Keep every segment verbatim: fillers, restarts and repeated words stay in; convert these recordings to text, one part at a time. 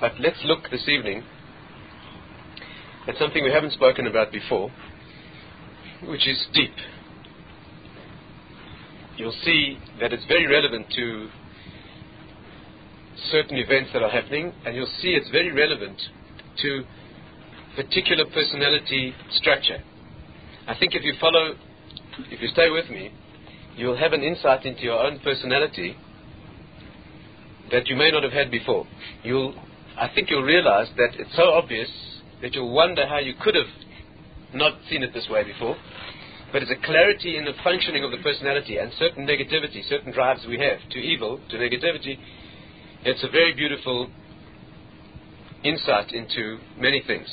But let's look this evening at something we haven't spoken about before, which is deep. You'll see that it's very relevant to certain events that are happening, and you'll see it's very relevant to particular personality structure. I think if you follow, if you stay with me, you'll have an insight into your own personality that you may not have had before. You'll, I think you'll realize that it's so obvious that you'll wonder how you could have not seen it this way before. But it's a clarity in the functioning of the personality and certain negativity, certain drives we have to evil, to negativity. It's a very beautiful insight into many things.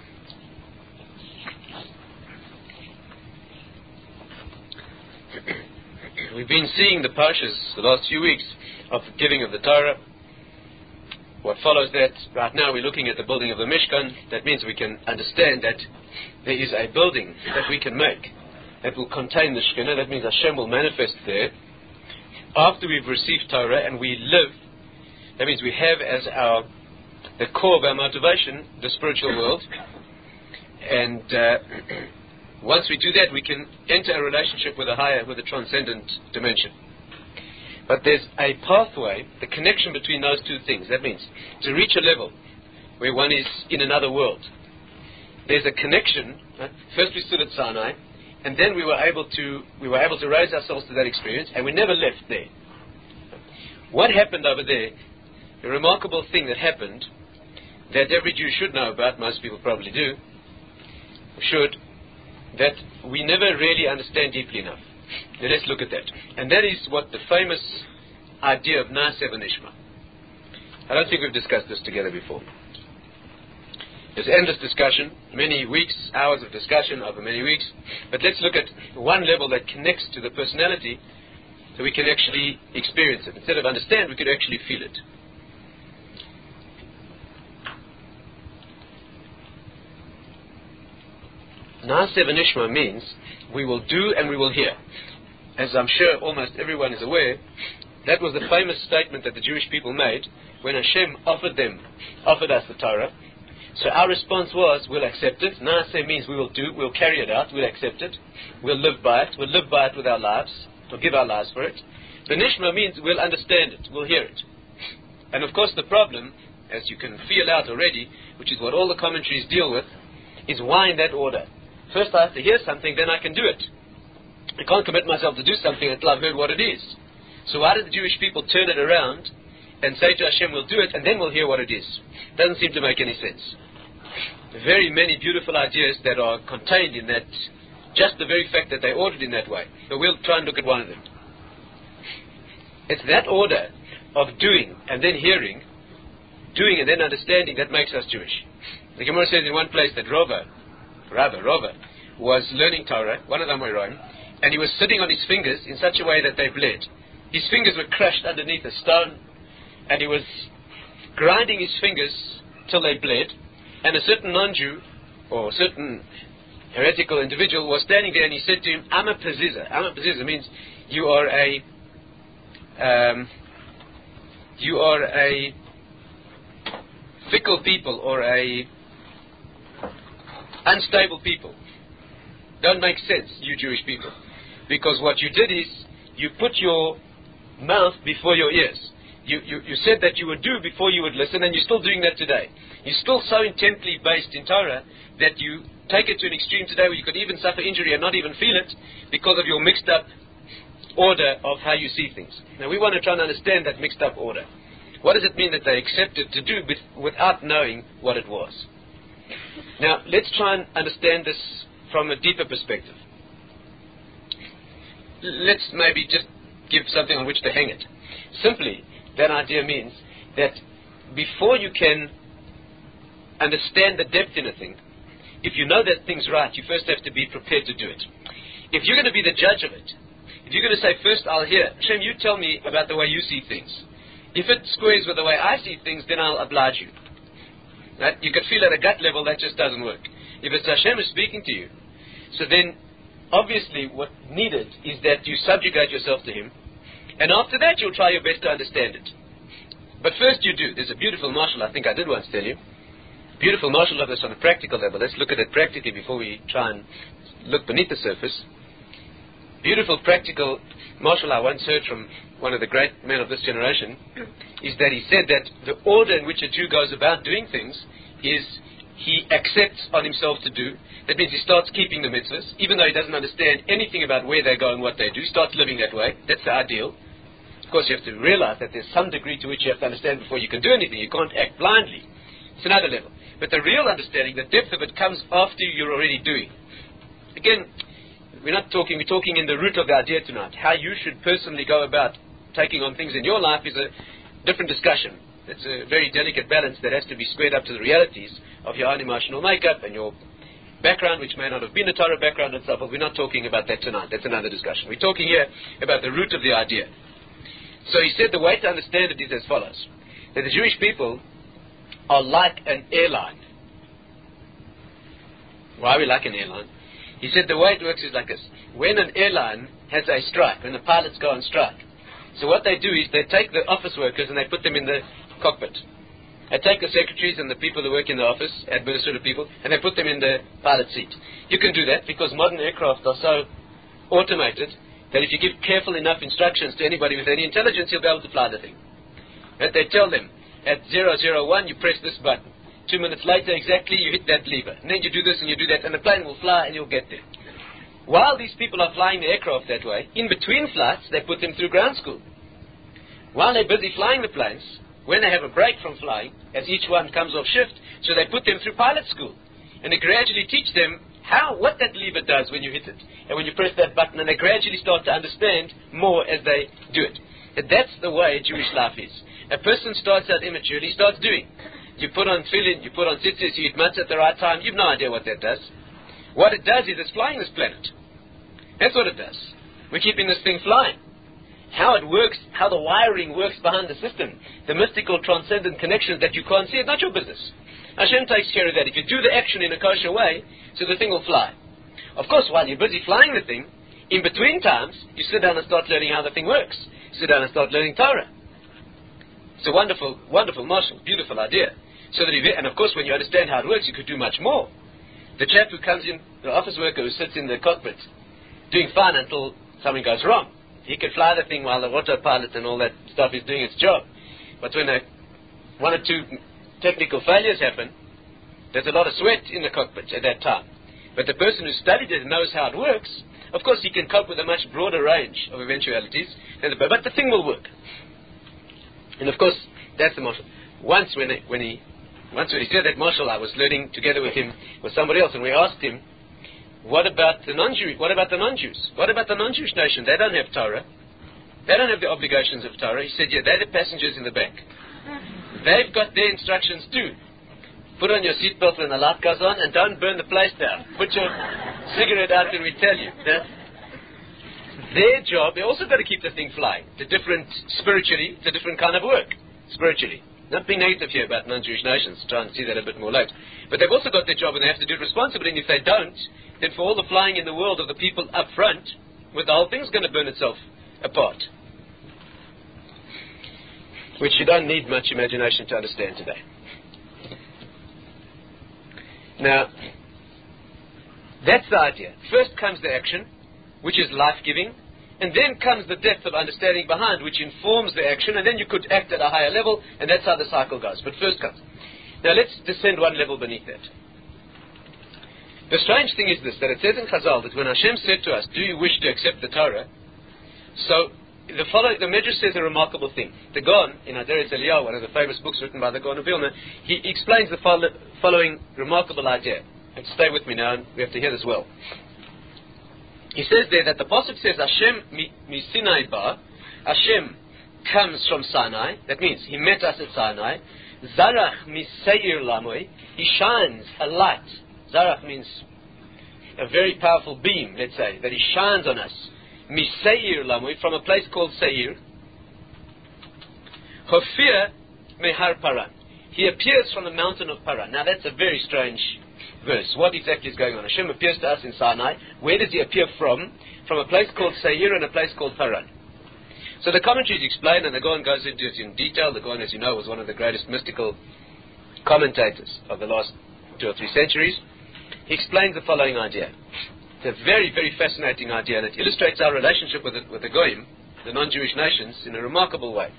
We've been seeing the parshas the last few weeks of the giving of the Torah. What follows that, right now we're looking at the building of the Mishkan. That means we can understand that there is a building that we can make that will contain the Shekhinah. That means Hashem will manifest there. After we've received Torah and we live, that means we have as our, the core of our motivation, the spiritual world. And uh, once we do that, we can enter a relationship with a higher, with a transcendent dimension. But there's a pathway, the connection between those two things. That means to reach a level where one is in another world, there's a connection. Right? First we stood at Sinai, and then we were able to we were able to raise ourselves to that experience, and we never left there. What happened over there? A remarkable thing that happened that every Jew should know about. Most people probably do. Should that we never really understand deeply enough. Now let's look at that. And that is what the famous idea of Naaseh V'Nishma. I don't think we've discussed this together before. There's endless discussion, many weeks, hours of discussion over many weeks. But let's look at one level that connects to the personality so we can actually experience it. Instead of understand, we could actually feel it. Naaseh V'Nishma means we will do and we will hear. As I'm sure almost everyone is aware, that was the famous statement that the Jewish people made when Hashem offered them, offered us the Torah. So our response was, we'll accept it. Naaseh means we will do, we'll carry it out, we'll accept it, we'll live by it, we'll live by it with our lives, we'll give our lives for it. V'Nishma means we'll understand it, we'll hear it. And of course the problem, as you can feel out already, which is what all the commentaries deal with, is why in that order? First I have to hear something, then I can do it. I can't commit myself to do something until I've heard what it is. So why did the Jewish people turn it around and say to Hashem, we'll do it, and then we'll hear what it is? Doesn't seem to make any sense. Very many beautiful ideas that are contained in that, just the very fact that they ordered in that way. So we'll try and look at one of them. It's that order of doing and then hearing, doing and then understanding, that makes us Jewish. The Gemara says in one place that Rava, Rabba, Rava, was learning Torah, one of them were Rome, and he was sitting on his fingers in such a way that they bled. His fingers were crushed underneath a stone, and he was grinding his fingers till they bled, and a certain non-Jew, or a certain heretical individual, was standing there, and he said to him, Ama Paziza. Ama Paziza means you are a, um, you are a fickle people, or a unstable people. Don't make sense, you Jewish people. Because what you did is, you put your mouth before your ears. You, you, you said that you would do before you would listen, and you're still doing that today. You're still so intently based in Torah that you take it to an extreme today where you could even suffer injury and not even feel it because of your mixed up order of how you see things. Now we want to try and understand that mixed up order. What does it mean that they accepted to do with, without knowing what it was? Now let's try and understand this from a deeper perspective. Let's maybe just give something on which to hang it. Simply, that idea means that before you can understand the depth in a thing, if you know that thing's right, you first have to be prepared to do it. If you're going to be the judge of it, if you're going to say, first I'll hear, Hashem, you tell me about the way you see things. If it squares with the way I see things, then I'll oblige you. Right? You could feel at a gut level that just doesn't work. If it's Hashem is speaking to you, so then obviously what needed is that you subjugate yourself to Him, and after that you'll try your best to understand it. But first you do. There's a beautiful marshal, I think I did once tell you. Beautiful marshal of this on a practical level. Let's look at it practically before we try and look beneath the surface. Beautiful practical marshal I once heard from one of the great men of this generation is that he said that the order in which a Jew goes about doing things is he accepts on himself to do. That means he starts keeping the mitzvahs, even though he doesn't understand anything about where they go and what they do. Starts living that way. That's the ideal. Of course, you have to realize that there's some degree to which you have to understand before you can do anything. You can't act blindly. It's another level. But the real understanding, the depth of it, comes after you're already doing. Again, we're not talking, we're talking in the root of the idea tonight. How you should personally go about taking on things in your life is a different discussion. It's a very delicate balance that has to be squared up to the realities of your own emotional makeup and your background, which may not have been a Torah background and so forth. We're not talking about that tonight. That's another discussion. We're talking here about the root of the idea. So he said the way to understand it is as follows. That the Jewish people are like an airline. Why are we like an airline? He said the way it works is like this. When an airline has a strike, when the pilots go on strike, so what they do is they take the office workers and they put them in the cockpit. They take the secretaries and the people who work in the office, administrative people, and they put them in the pilot seat. You can do that because modern aircraft are so automated that if you give careful enough instructions to anybody with any intelligence, you'll be able to fly the thing. That they tell them, at zero zero one, you press this button. Two minutes later, exactly, you hit that lever. And then you do this and you do that, and the plane will fly and you'll get there. While these people are flying the aircraft that way, in between flights, they put them through ground school. While they're busy flying the planes, when they have a break from flying, as each one comes off shift, so they put them through pilot school. And they gradually teach them how, what that lever does when you hit it, and when you press that button, and they gradually start to understand more as they do it. And that's the way Jewish life is. A person starts out immaturely, he starts doing. You put on tefillin, you put on tzitzis, you eat matzah at the right time, you've no idea what that does. What it does is it's flying this planet. That's what it does. We're keeping this thing flying. How it works, how the wiring works behind the system, the mystical transcendent connections that you can't see, it's not your business. Hashem takes care of that. If you do the action in a kosher way, so the thing will fly. Of course, while you're busy flying the thing, in between times, you sit down and start learning how the thing works. You sit down and start learning Torah. It's a wonderful, wonderful marshal, beautiful idea. So that, you, and of course, when you understand how it works, you could do much more. The chap who comes in, the office worker who sits in the cockpit, doing fine until something goes wrong. He can fly the thing while the autopilot and all that stuff is doing its job. But when a, one or two technical failures happen, there's a lot of sweat in the cockpit at that time. But the person who studied it and knows how it works, of course he can cope with a much broader range of eventualities. Than the, but the thing will work. And of course, that's the marshal. Once when, it, when he once when he said that marshal, I was learning together with him, with somebody else, and we asked him, what about the non-Jews? What about the non-Jews? What about the non-Jewish nation? They don't have Torah. They don't have the obligations of Torah. He said, yeah, they're the passengers in the back. They've got their instructions too. Put on your seatbelt when the light goes on and don't burn the place down. Put your cigarette out when we tell you. That's their job. They also got to keep the thing flying. It's a different, spiritually, it's a different kind of work. Spiritually. Not being negative here about non-Jewish nations. Try and see that a bit more later. But they've also got their job and they have to do it responsibly. And if they don't, then for all the flying in the world of the people up front, well, the whole thing's going to burn itself apart. Which you don't need much imagination to understand today. Now, that's the idea. First comes the action, which is life-giving, and then comes the depth of understanding behind, which informs the action, and then you could act at a higher level, and that's how the cycle goes. But first comes. Now let's descend one level beneath that. The strange thing is this, that it says in Chazal that when Hashem said to us, do you wish to accept the Torah? So, the following, the Medrash says a remarkable thing. The Gaon, in Aderet Eliyahu, one of the famous books written by the Gaon of Vilna, he explains the follow, following remarkable idea. And stay with me now, and we have to hear this well. He says there that the Pasuk says, Hashem mi, mi Sinai ba, Hashem comes from Sinai, that means He met us at Sinai, Zarach mi Seir Lamoy, He shines a light. Zarach means a very powerful beam, let's say, that He shines on us. Mi Seir Lamoy, from a place called Seir. Hofir mehar Paran. He appears from the mountain of Paran. Now that's a very strange verse. What exactly is going on? Hashem appears to us in Sinai. Where does He appear from? From a place called Seir and a place called Paran. So the commentaries explain, and the Gaon goes into it in detail. The Gaon, as you know, was one of the greatest mystical commentators of the last two or three centuries. He explains the following idea. It's a very, very fascinating idea that illustrates our relationship with the, with the Goyim, the non-Jewish nations, in a remarkable way.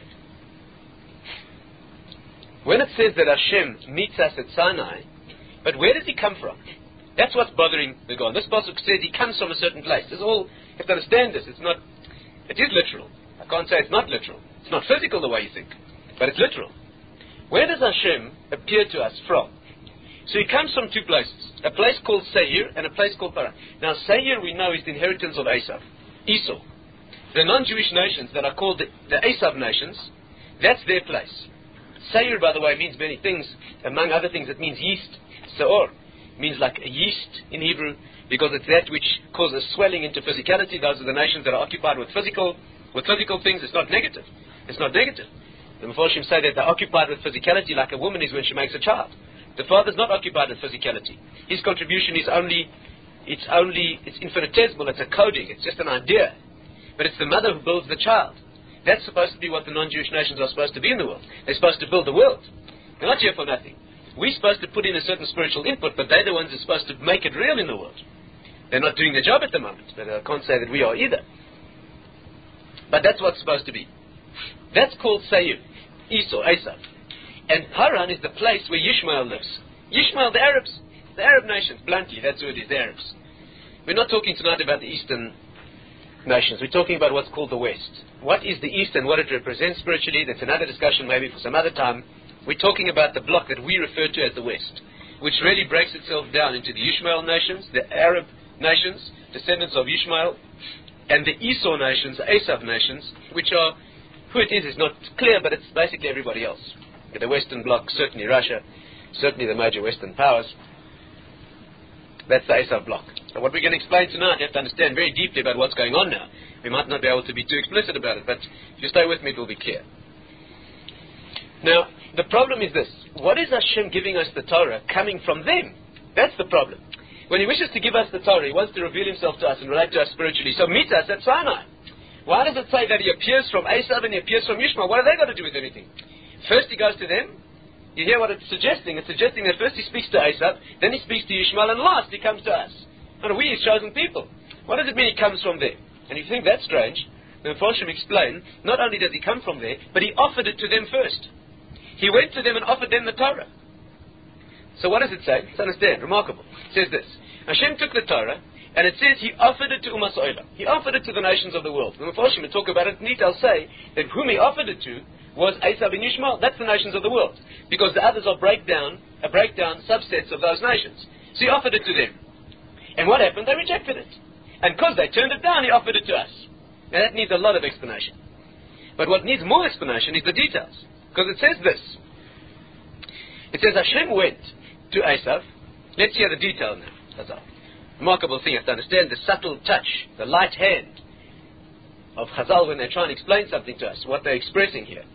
When it says that Hashem meets us at Sinai, but where does he come from? That's what's bothering the Gaon. This pasuk says he comes from a certain place. This is all, you have to understand this. It's not, it is literal. I can't say it's not literal. It's not physical the way you think, but it's literal. Where does Hashem appear to us from? So he comes from two places, a place called Seir and a place called Paran. Now Seir we know is the inheritance of Esav, Esau. The non-Jewish nations that are called the, the Esav nations, that's their place. Seir, by the way, means many things. Among other things, it means yeast. Seor means like a yeast in Hebrew, because it's that which causes swelling into physicality. Those are the nations that are occupied with physical with physical things. It's not negative. It's not negative. The Mefarshim say that they're occupied with physicality like a woman is when she makes a child. The father's not occupied with physicality. His contribution is only, it's only, it's infinitesimal, it's a coding, it's just an idea. But it's the mother who builds the child. That's supposed to be what the non-Jewish nations are supposed to be in the world. They're supposed to build the world. They're not here for nothing. We're supposed to put in a certain spiritual input, but they're the ones who are supposed to make it real in the world. They're not doing their job at the moment, but I can't say that we are either. But that's what's supposed to be. That's called Seir, Esau, Esav. And Haran is the place where Yishmael lives. Yishmael, the Arabs, the Arab nations, bluntly, that's who it is, the Arabs. We're not talking tonight about the Eastern nations. We're talking about what's called the West. What is the East and what it represents spiritually? That's another discussion maybe for some other time. We're talking about the block that we refer to as the West, which really breaks itself down into the Yishmael nations, the Arab nations, descendants of Yishmael, and the Esau nations, the Esav nations, which are, who it is is not clear, but it's basically everybody else. The Western bloc, certainly Russia, certainly the major Western powers. That's the Esav bloc. So what we're going to explain tonight, you have to understand very deeply about what's going on now. We might not be able to be too explicit about it, but if you stay with me, it will be clear. Now, the problem is this. What is Hashem giving us the Torah coming from them? That's the problem. When he wishes to give us the Torah, he wants to reveal himself to us and relate to us spiritually. So meet us at Sinai. Why does it say that he appears from Esav and he appears from Yishmael? What have they got to do with anything? First he goes to them. You hear what it's suggesting. It's suggesting that first he speaks to Esav, then he speaks to Yishmael, and last he comes to us. And we, his chosen people. What does it mean he comes from there? And if you think that's strange, the Mefarshim explain, not only does he come from there, but he offered it to them first. He went to them and offered them the Torah. So what does it say? Let's understand. Remarkable. It says this. Hashem took the Torah, and it says he offered it to Umas Olam. He offered it to the nations of the world. The Mefarshim will talk about it in detail, say that whom he offered it to was Esav and Yishmael. That's the nations of the world. Because the others are breakdown, a breakdown subsets of those nations. So he offered it to them. And what happened? They rejected it. And because they turned it down, he offered it to us. Now that needs a lot of explanation. But what needs more explanation is the details. Because it says this. It says Hashem went to Esav. Let's hear the detail now. That's all. Remarkable thing, you have to understand the subtle touch, the light hand of Chazal when they're trying to explain something to us, what they're expressing here.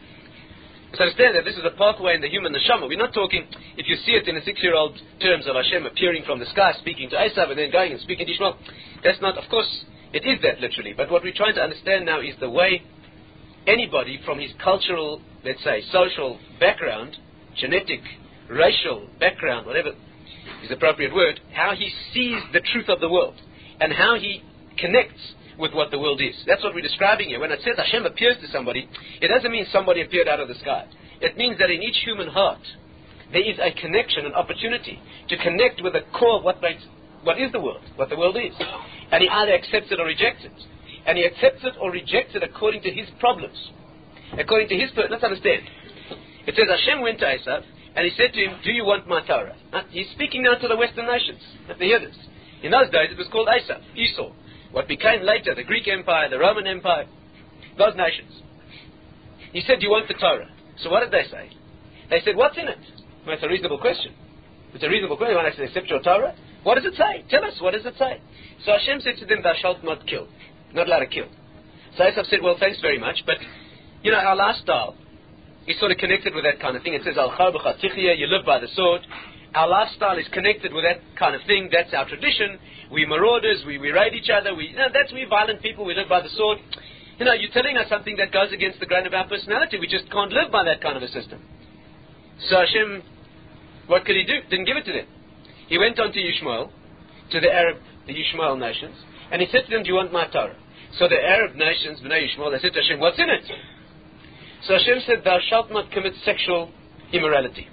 So understand that this is a pathway in the human neshama. We're not talking, if you see it in the six-year-old terms of Hashem appearing from the sky, speaking to Esav, and then going and speaking to Ishmael. That's not, of course, it is that literally. But what we're trying to understand now is the way anybody from his cultural, let's say, social background, genetic, racial background, whatever is the appropriate word, how he sees the truth of the world, and how he connects with what the world is. That's what we're describing here. When it says Hashem appears to somebody, it doesn't mean somebody appeared out of the sky. It means that in each human heart, there is a connection, an opportunity to connect with the core of what makes, what is the world, what the world is. And he either accepts it or rejects it. And he accepts it or rejects it according to his problems. According to his, let's understand. It says Hashem went to Esav, and he said to him, do you want my Torah? Now, he's speaking now to the Western nations. You have to hear this. In those days, it was called Esav, Esau. What became later the Greek Empire, the Roman Empire, those nations. He said, do you want the Torah? So what did they say? They said, what's in it? Well, it's a reasonable question. It's a reasonable question. When I said, accept your Torah, what does it say? Tell us, what does it say? So Hashem said to them, thou shalt not kill. Not allowed to kill. So Esav said, well, thanks very much, but, you know, our lifestyle is sort of connected with that kind of thing. It says, Al-Char b'Chatichya, you live by the sword. Our lifestyle is connected with that kind of thing. That's our tradition. We marauders, we, we raid each other. We, you know, that's we violent people. We live by the sword. You know, you're telling us something that goes against the grain of our personality. We just can't live by that kind of a system. So Hashem, what could he do? Didn't give it to them. He went on to Yishmael, to the Arab, the Yishmael nations, and he said to them, do you want my Torah? So the Arab nations, Bnei Yishmael, they said to Hashem, what's in it? So Hashem said, thou shalt not commit sexual immorality.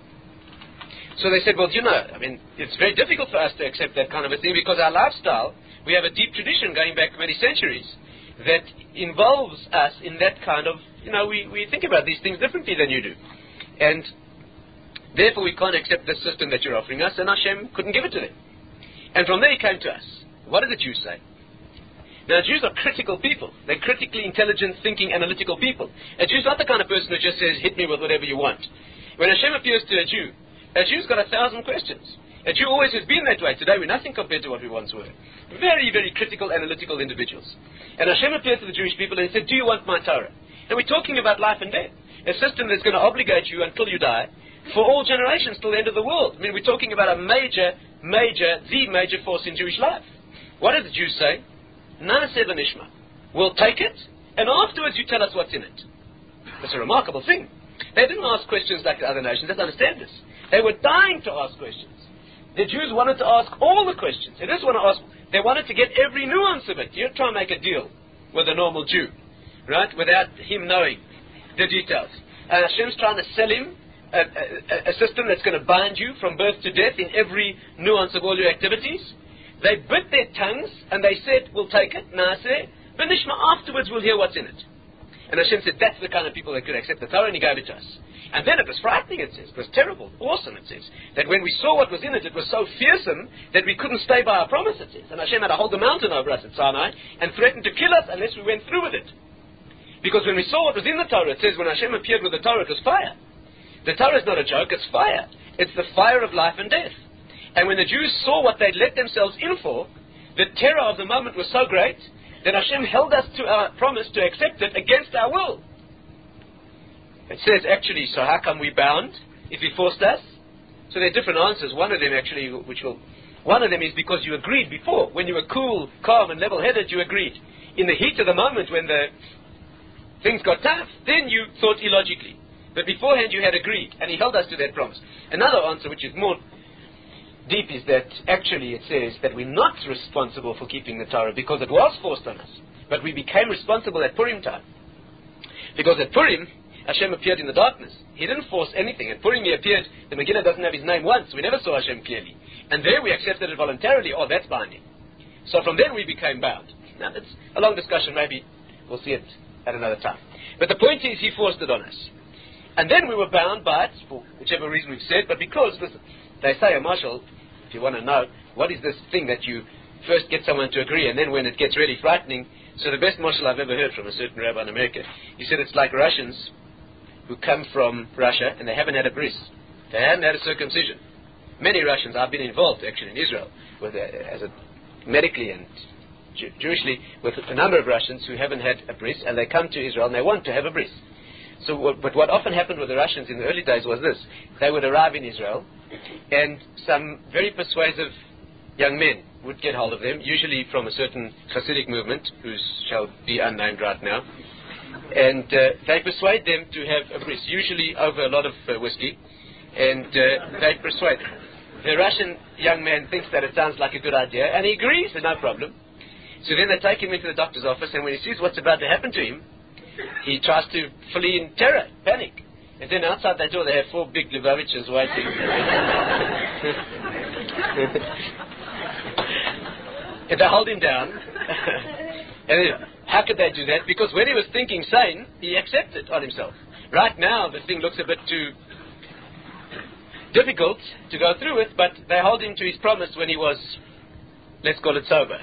So they said, well, you know, I mean, it's very difficult for us to accept that kind of a thing because our lifestyle, we have a deep tradition going back many centuries that involves us in that kind of, you know, we, we think about these things differently than you do. And therefore we can't accept the system that you're offering us, and Hashem couldn't give it to them. And from there he came to us. What did the Jews say? Now, Jews are critical people. They're critically intelligent, thinking, analytical people. A Jew's not the kind of person who just says, hit me with whatever you want. When Hashem appears to a Jew, a Jew's got a thousand questions. A Jew always has been that way. Today we're nothing compared to what we once were. Very, very critical, analytical individuals. And Hashem appeared to the Jewish people and he said, do you want my Torah? And we're talking about life and death. A system that's going to obligate you until you die for all generations till the end of the world. I mean, we're talking about a major, major, the major force in Jewish life. What did the Jews say? Naaseh v'nishma. We'll take it, and afterwards you tell us what's in it. That's a remarkable thing. They didn't ask questions like the other nations. Let's understand this. They were dying to ask questions. The Jews wanted to ask all the questions. They just want to ask. They wanted to get every nuance of it. You try and make a deal with a normal Jew, right, without him knowing the details. And Hashem's trying to sell him a, a, a system that's going to bind you from birth to death in every nuance of all your activities. They bit their tongues and they said, we'll take it, Naaseh, v'nishma, afterwards we'll hear what's in it. And Hashem said, that's the kind of people that could accept the Torah, and he gave it to us. And then it was frightening, it says. It was terrible, awesome, it says. That when we saw what was in it, it was so fearsome that we couldn't stay by our promise, it says. And Hashem had to hold the mountain over us at Sinai and threatened to kill us unless we went through with it. Because when we saw what was in the Torah, it says when Hashem appeared with the Torah, it was fire. The Torah is not a joke, it's fire. It's the fire of life and death. And when the Jews saw what they'd let themselves in for, the terror of the moment was so great that Hashem held us to our promise to accept it against our will. It says actually, so how come we bound if he forced us? So there are different answers. One of them actually, which will, one of them is because you agreed before. When you were cool, calm and level-headed, you agreed. In the heat of the moment when the things got tough, then you thought illogically. But beforehand you had agreed, and he held us to that promise. Another answer, which is more deep, is that actually it says that we're not responsible for keeping the Torah because it was forced on us. But we became responsible at Purim time. Because at Purim, Hashem appeared in the darkness. He didn't force anything. At Purim he appeared, the Megillah doesn't have his name once. We never saw Hashem clearly. And there we accepted it voluntarily. Oh, that's binding. So from then we became bound. Now that's a long discussion. Maybe we'll see it at another time. But the point is, he forced it on us. And then we were bound by it, for whichever reason we've said, but because, listen, they say, a marshal, if you want to know, what is this thing that you first get someone to agree, and then when it gets really frightening, so the best marshal I've ever heard from a certain rabbi in America, he said it's like Russians who come from Russia, and they haven't had a bris. They haven't had a circumcision. Many Russians, I've been involved actually in Israel, with a, as a medically and Jew- Jewishly, with a number of Russians who haven't had a bris, and they come to Israel and they want to have a bris. So, what, but what often happened with the Russians in the early days was this. They would arrive in Israel, and some very persuasive young men would get hold of them, usually from a certain Hasidic movement, who shall be unnamed right now, and uh, they persuade them to have a bris, usually over a lot of uh, whiskey, and uh, they persuade them. The Russian young man thinks that it sounds like a good idea, and he agrees, no problem. So then they take him into the doctor's office, and when he sees what's about to happen to him, he tries to flee in terror, panic. And then outside that door they have four big Lubavitchers waiting. And they hold him down. And how could they do that? Because when he was thinking sane, he accepted on himself. Right now the thing looks a bit too difficult to go through with, but they hold him to his promise when he was, let's call it, sober.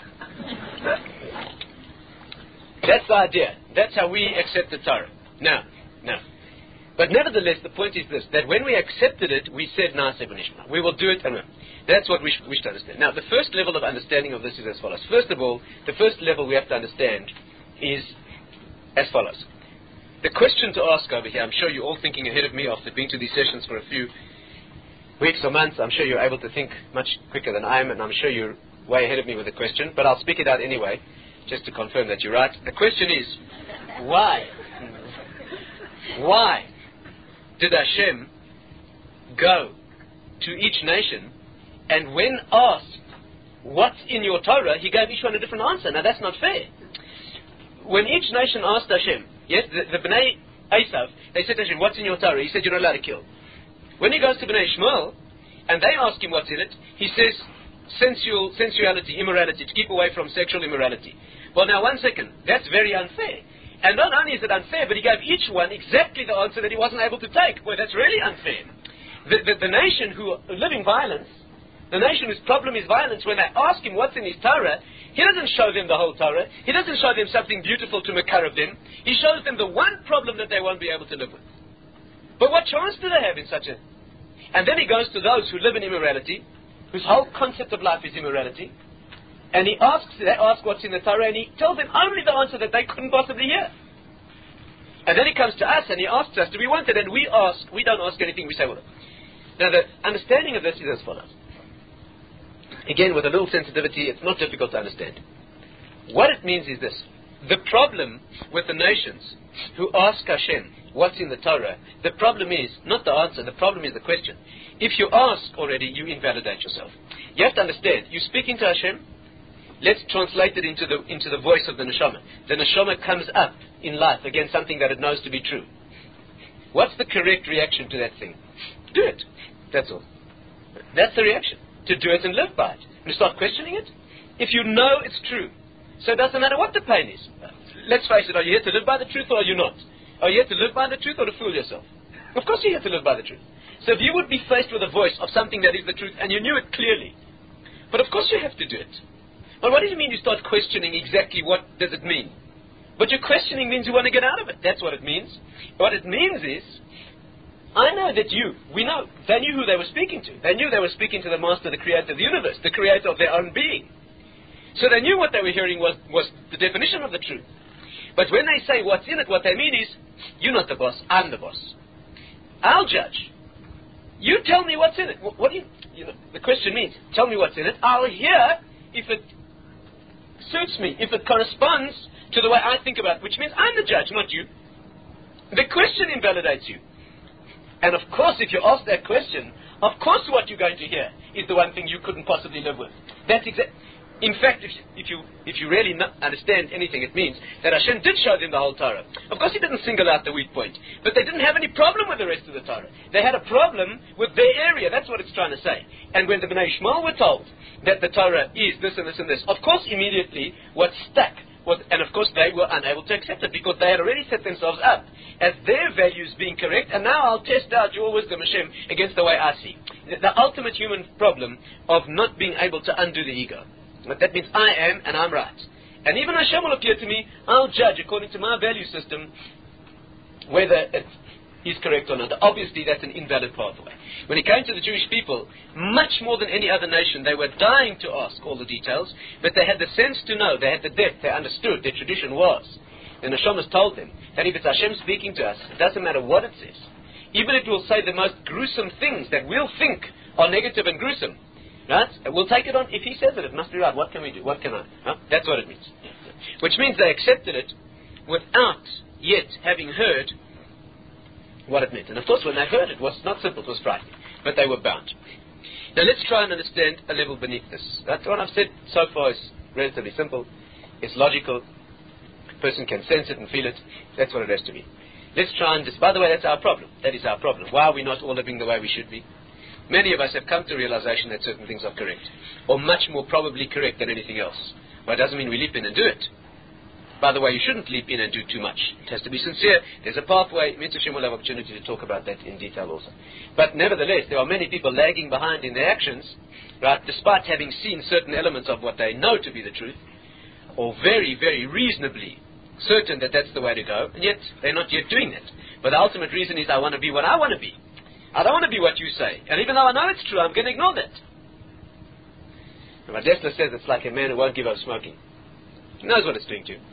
That's the idea. That's how we accept the Torah. Now, now. But nevertheless, the point is this, that when we accepted it, we said, Naaseh v'nishma. We will do it, and that's what we sh- wish to understand. Now, the first level of understanding of this is as follows. First of all, the first level we have to understand is as follows. The question to ask over here, I'm sure you're all thinking ahead of me after being to these sessions for a few weeks or months. I'm sure you're able to think much quicker than I am, and I'm sure you're way ahead of me with the question, but I'll speak it out anyway. just to confirm that you're right. The question is, why? Why did Hashem go to each nation, and when asked, what's in your Torah, he gave each one a different answer? Now that's not fair. When each nation asked Hashem, yes, the, the Bnei Esav, they said to Hashem, what's in your Torah? He said, you're not allowed to kill. When he goes to Bnei Ishmael, and they ask him what's in it, he says, sensual, sensuality, immorality, to keep away from sexual immorality. Well, now, one second. That's very unfair. And not only is it unfair, but he gave each one exactly the answer that he wasn't able to take. Well, that's really unfair. The, the, the nation who live in violence, the nation whose problem is violence, when they ask him what's in his Torah, he doesn't show them the whole Torah. He doesn't show them something beautiful to makar of them. He shows them the one problem that they won't be able to live with. But what chance do they have in such a... And then he goes to those who live in immorality, whose whole concept of life is immorality, and he asks, they ask what's in the Torah, and he tells them only the answer that they couldn't possibly hear. And then he comes to us, and he asks us, do we want it? And we ask, we don't ask anything, we say, well. Now the understanding of this is as follows. Again, with a little sensitivity, it's not difficult to understand. What it means is this. The problem with the nations who ask Hashem what's in the Torah, the problem is not the answer, the problem is the question. If you ask already, you invalidate yourself. You have to understand, you're speaking to Hashem, let's translate it into the, into the voice of the neshama. The neshama comes up in life against something that it knows to be true. What's the correct reaction to that thing? Do it. That's all. That's the reaction. To do it and live by it. And start questioning it. If you know it's true, so it doesn't matter what the pain is. Let's face it, are you here to live by the truth or are you not? Are you here to live by the truth or to fool yourself? Of course you're here to live by the truth. So if you would be faced with a voice of something that is the truth and you knew it clearly, but of course you have to do it. Well, what does it mean you start questioning exactly what does it mean? What you're questioning means you want to get out of it. That's what it means. What it means is, I know that you, we know, they knew who they were speaking to. They knew they were speaking to the master, the creator of the universe, the creator of their own being. So they knew what they were hearing was, was the definition of the truth. But when they say what's in it, what they mean is, you're not the boss, I'm the boss. I'll judge. You tell me what's in it. What, what do you, you know, the question means, tell me what's in it. I'll hear if it suits me, if it corresponds to the way I think about it, which means I'm the judge, not you. The question invalidates you. And of course, if you ask that question, of course what you're going to hear is the one thing you couldn't possibly live with. That's exact. In fact, if, if you if you really not understand anything, it means that Hashem did show them the whole Torah. Of course, He didn't single out the weak point, but they didn't have any problem with the rest of the Torah. They had a problem with their area. That's what it's trying to say. And when the Bnei Ishmael were told that the Torah is this and this and this, of course, immediately what stuck was, and of course, they were unable to accept it because they had already set themselves up as their values being correct, and now I'll test out your wisdom, Hashem, against the way I see. The, the ultimate human problem of not being able to undo the ego. But that means I am and I'm right. And even Hashem will appear to me, I'll judge according to my value system whether it is correct or not. Obviously, that's an invalid pathway. When it came to the Jewish people, much more than any other nation, they were dying to ask all the details, but they had the sense to know, they had the depth, they understood, their tradition was. And Hashem has told them that if it's Hashem speaking to us, it doesn't matter what it says. Even if it will say the most gruesome things that we'll think are negative and gruesome, right? We'll take it on. If He says it, it must be right. What can we do? What can I? Huh? That's what it means. Which means they accepted it without yet having heard what it meant. And of course, when they heard it, it was not simple, it was frightening. But they were bound. Now let's try and understand a level beneath this. That's what I've said so far is relatively simple. It's logical. A person can sense it and feel it. That's what it has to be. Let's try and just, by the way, that's our problem. That is our problem. Why are we not all living the way we should be? Many of us have come to realization that certain things are correct, or much more probably correct than anything else. But it doesn't mean we leap in and do it. By the way, you shouldn't leap in and do too much. It has to be sincere. There's a pathway. Mitzvah Shem will have opportunity to talk about that in detail also. But nevertheless, there are many people lagging behind in their actions, right, despite having seen certain elements of what they know to be the truth, or very, very reasonably certain that that's the way to go, and yet they're not yet doing that. But the ultimate reason is I want to be what I want to be. I don't want to be what you say. And even though I know it's true, I'm going to ignore that. And Dessler says it's like a man who won't give up smoking. He knows what it's doing to him.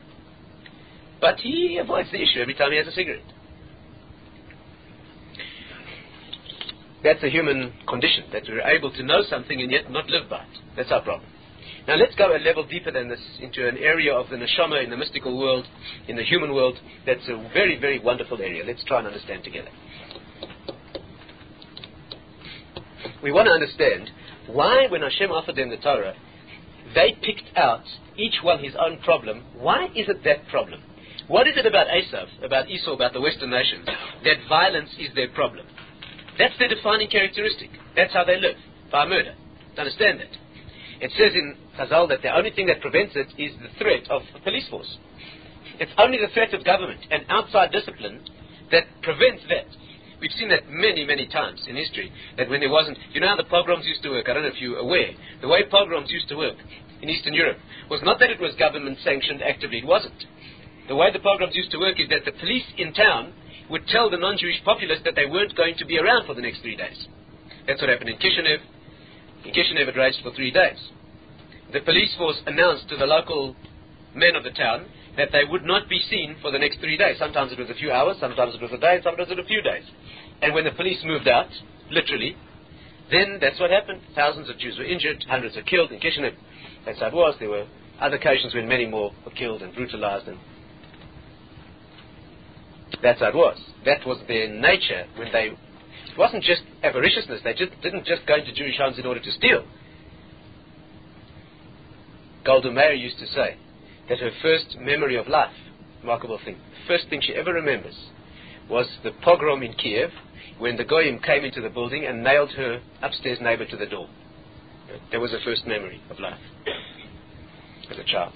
But he avoids the issue every time he has a cigarette. That's a human condition, that we're able to know something and yet not live by it. That's our problem. Now let's go a level deeper than this into an area of the neshama in the mystical world, in the human world. That's a very, very wonderful area. Let's try and understand together. We want to understand why, when Hashem offered them the Torah, they picked out each one his own problem. Why is it that problem? What is it about Esav, about Esau, about the Western nations, that violence is their problem? That's their defining characteristic. That's how they live, by murder. To understand that. It says in Chazal that the only thing that prevents it is the threat of a police force. It's only the threat of government and outside discipline that prevents that. We've seen that many, many times in history, that when there wasn't, you know how the pogroms used to work, I don't know if you're aware, the way pogroms used to work in Eastern Europe was not that it was government sanctioned actively, it wasn't. The way the pogroms used to work is that the police in town would tell the non-Jewish populace that they weren't going to be around for the next three days. That's what happened in Kishinev. In Kishinev it raged for three days. The police force announced to the local men of the town that they would not be seen for the next three days. Sometimes it was a few hours, sometimes it was a day, sometimes it was a few days. And when the police moved out, literally, then that's what happened. Thousands of Jews were injured, hundreds were killed in Kishinev. That's how it was. There were other occasions when many more were killed and brutalized. And that's how it was. That was their nature when they... It wasn't just avariciousness. They just didn't just go into Jewish homes in order to steal. Golda Meir used to say that her first memory of life, remarkable thing, the first thing she ever remembers was the pogrom in Kiev when the Goyim came into the building and nailed her upstairs neighbor to the door. That was her first memory of life as a child.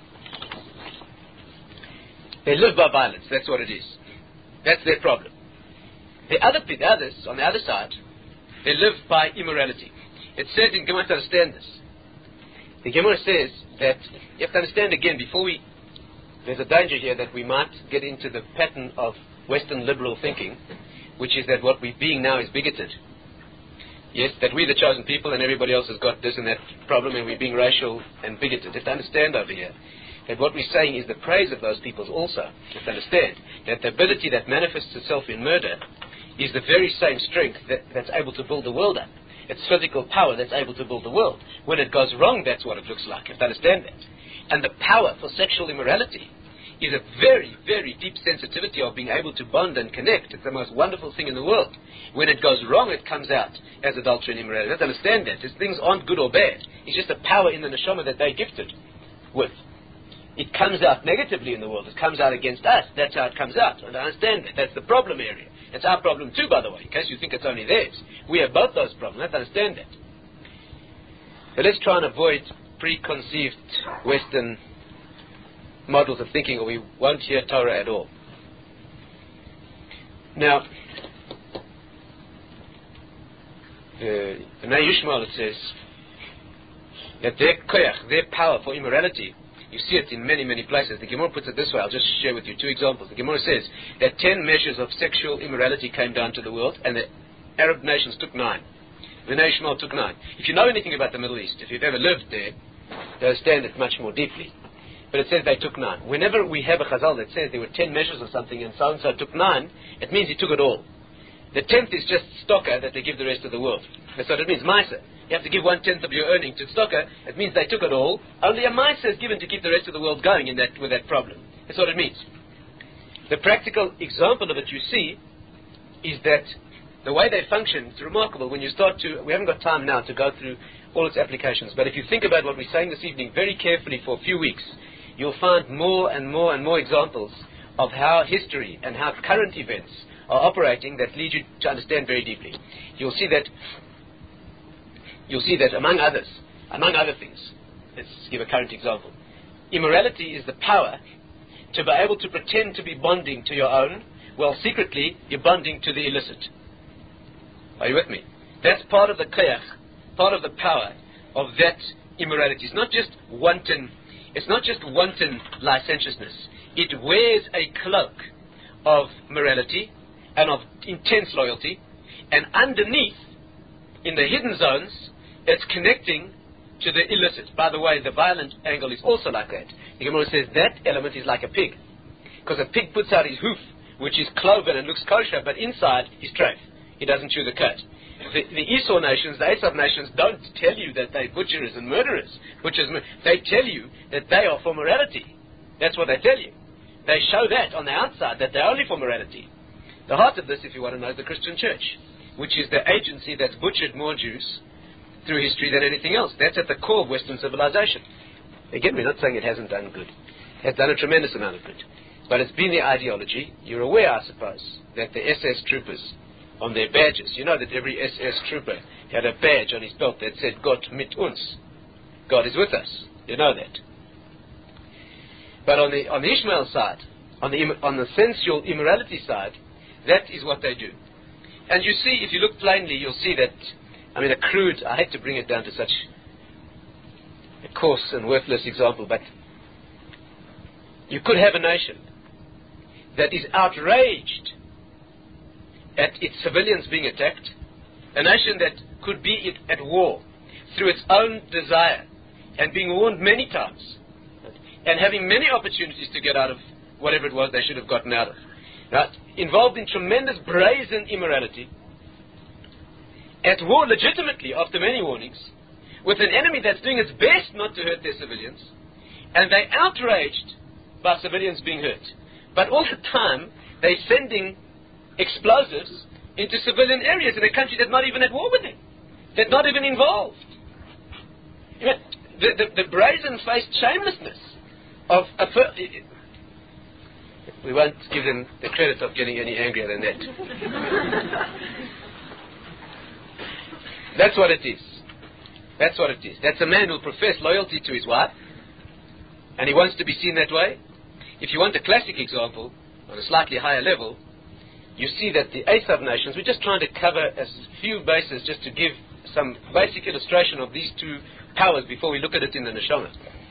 They live by violence, that's what it is. That's their problem. The other the others, on the other side, they live by immorality. It says in Gemara, to understand this. The Gemara says that, you have to understand again, before we, there's a danger here that we might get into the pattern of Western liberal thinking, which is that what we're being now is bigoted. Yes, that we're the chosen people and everybody else has got this and that problem and we're being racial and bigoted. You have to understand over here that what we're saying is the praise of those peoples also. You have to understand that the ability that manifests itself in murder is the very same strength that, that's able to build the world up. It's physical power that's able to build the world. When it goes wrong, that's what it looks like. You have to understand that. And the power for sexual immorality is a very, very deep sensitivity of being able to bond and connect. It's the most wonderful thing in the world. When it goes wrong, it comes out as adultery and immorality. You have to understand that. These things aren't good or bad. It's just a power in the neshama that they're gifted with. It comes out negatively in the world. It comes out against us. That's how it comes out. And I understand that. That's the problem area. It's our problem too, by the way, in case you think it's only theirs. We have both those problems. You have to understand that. So let's try and avoid preconceived Western models of thinking, or we won't hear Torah at all. Now, the Bnei Yishmael, it says that their koyach, their power for immorality, you see it in many, many places. The Gemara puts it this way. I'll just share with you two examples. The Gemara says that ten measures of sexual immorality came down to the world, and the Arab nations took nine. The Bnei Yishmael took nine. If you know anything about the Middle East, if you've ever lived there, you understand it much more deeply. But it says they took nine. Whenever we have a chazal that says there were ten measures or something and so-and-so took nine, it means he took it all. The tenth is just stocker that they give the rest of the world. That's what it means, Maisa. You have to give one-tenth of your earning to stocker. It means they took it all. Only a Maisa is given to keep the rest of the world going in that, with that problem. That's what it means. The practical example of it you see is that the way they function is remarkable. When you start to, we haven't got time now to go through all its applications, but if you think about what we're saying this evening very carefully for a few weeks, you'll find more and more and more examples of how history and how current events are operating that lead you to understand very deeply. You'll see that you'll see that among others, among other things, let's give a current example. Immorality is the power to be able to pretend to be bonding to your own, while secretly you're bonding to the illicit. Are you with me? That's part of the koyach, part of the power of that immorality. It's not just wanton It's not just wanton licentiousness. It wears a cloak of morality and of intense loyalty, and underneath, in the hidden zones, it's connecting to the illicit. By the way, the violent angle is also like that. The Gemara says that element is like a pig, because a pig puts out his hoof, which is cloven and looks kosher, but inside he's treif. He doesn't chew the cud. The, the Esau nations, the Esav nations, don't tell you that they're butchers and murderers. Butchers, they tell you that they are for morality. That's what they tell you. They show that on the outside, that they're only for morality. The heart of this, if you want to know, is the Christian church, which is the agency that's butchered more Jews through history than anything else. That's at the core of Western civilization. Again, we're not saying it hasn't done good. It has done a tremendous amount of good. But it's been the ideology. You're aware, I suppose, that the S S troopers, on their badges, you know that every S S trooper had a badge on his belt that said, Gott mit uns. God is with us. You know that. But on the on the Ishmael side, on the on the sensual immorality side, that is what they do. And you see, if you look plainly, you'll see that, I mean, a crude, I hate to bring it down to such a coarse and worthless example, but you could have a nation that is outraged at its civilians being attacked, a nation that could be at war through its own desire and being warned many times and having many opportunities to get out of whatever it was they should have gotten out of. Right? Involved in tremendous brazen immorality, at war legitimately after many warnings, with an enemy that's doing its best not to hurt their civilians, and they're outraged by civilians being hurt. But all the time, they're sending explosives into civilian areas in a country that's not even at war with them. They're not even involved. You know, the, the, the brazen-faced shamelessness of a... Fir- we won't give them the credit of getting any angrier than that. That's what it is. That's what it is. That's a man who professes loyalty to his wife, and he wants to be seen that way. If you want a classic example, on a slightly higher level, you see that the Esav nations, we're just trying to cover a few bases just to give some basic illustration of these two powers before we look at it in the Neshama.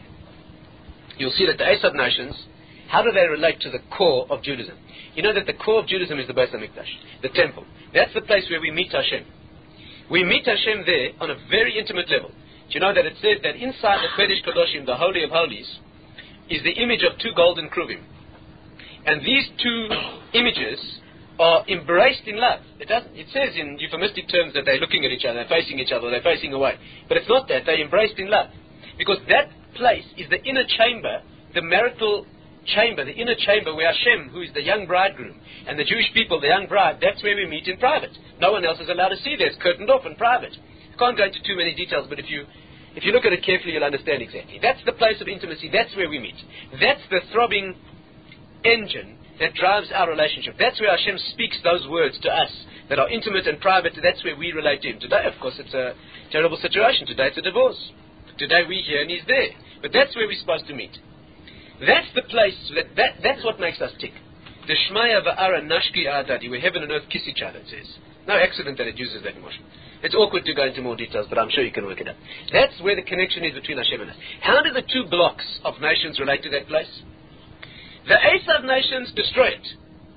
You'll see that the Esav nations, how do they relate to the core of Judaism? You know that the core of Judaism is the Beis HaMikdash, the temple. That's the place where we meet Hashem. We meet Hashem there on a very intimate level. Do you know that it says that inside the Kodesh Kodoshim, the Holy of Holies, is the image of two golden kruvim. And these two images are embraced in love. It doesn't, it says in euphemistic terms that they're looking at each other, they're facing each other, they're facing away. But it's not that, they're embraced in love. Because that place is the inner chamber, the marital chamber, the inner chamber where Hashem, who is the young bridegroom, and the Jewish people, the young bride, that's where we meet in private. No one else is allowed to see there. It's curtained off in private. I can't go into too many details, but if you if you look at it carefully, you'll understand exactly. That's the place of intimacy. That's where we meet. That's the throbbing engine that drives our relationship. That's where Hashem speaks those words to us that are intimate and private. That's where we relate to Him. Today, of course, it's a terrible situation. Today, it's a divorce. Today, we're here and He's there. But that's where we're supposed to meet. That's the place, that, that that's what makes us tick. The Shmaya Va'ara Nashki Adadi, where heaven and earth kiss each other, it says. No accident that it uses that emotion. It's awkward to go into more details, but I'm sure you can work it out. That's where the connection is between Hashem and us. How do the two blocks of nations relate to that place? The Esav nations destroy it.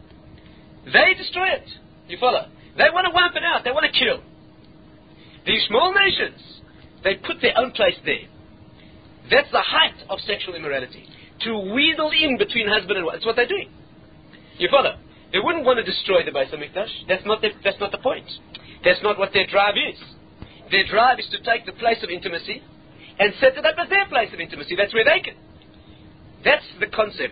They destroy it. You follow? They want to wipe it out. They want to kill. These small nations, they put their own place there. That's the height of sexual immorality. To wheedle in between husband and wife. That's what they're doing. You follow? They wouldn't want to destroy the Beis HaMikdash. That's not the, that's not the point. That's not what their drive is. Their drive is to take the place of intimacy and set it up as their place of intimacy. That's where they can. That's the concept.